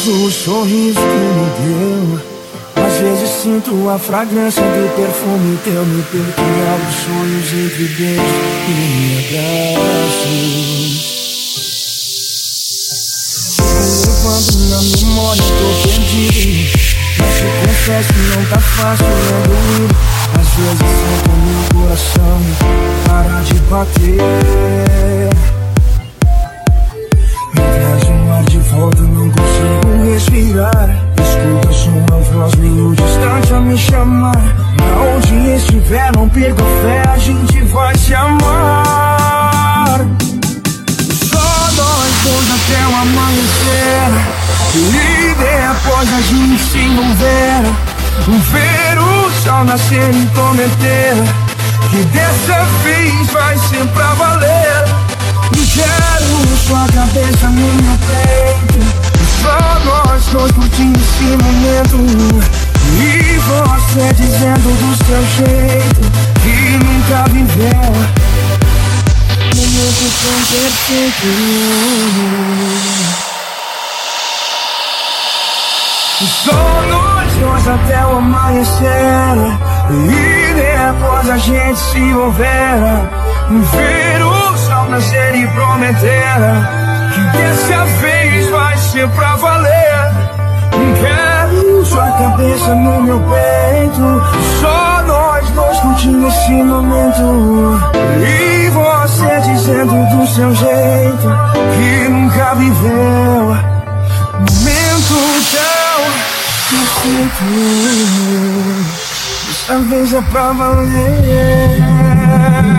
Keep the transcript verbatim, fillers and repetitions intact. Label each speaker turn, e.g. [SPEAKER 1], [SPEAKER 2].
[SPEAKER 1] uso o sorriso que me deu. Às vezes sinto a fragrância do perfume teu. Me perco em altos sonhos entre beijos e abraços. Quando na memória tô perdido, mas te confesso que não tá fácil engolir. Às vezes sinto meu coração parar de bater. Me traz um ar de volta, não consigo respirar. Escuta sua voz meio distante a me chamar. Na onde estiver, não perca a fé, a gente vai se amar. Só nós dois até o amanhecer, e depois a gente se envolver. Ver o sol nascer e prometer que dessa vez vai ser pra valer. Quero sua cabeça no meu peito, só nós dois curtindo esse momento. E você dizendo do seu jeito que nunca viveu momento tão perfeito. Só nós dois até o amanhecer, e depois a gente se envolver. Ver o sol nascer e prometer que dessa vez vai ser pra valer. Quero sua cabeça no meu peito, só nós dois curtindo esse momento. E você dizendo do seu jeito que nunca viveu momento tão perfeito. Dessa vez é pra valer.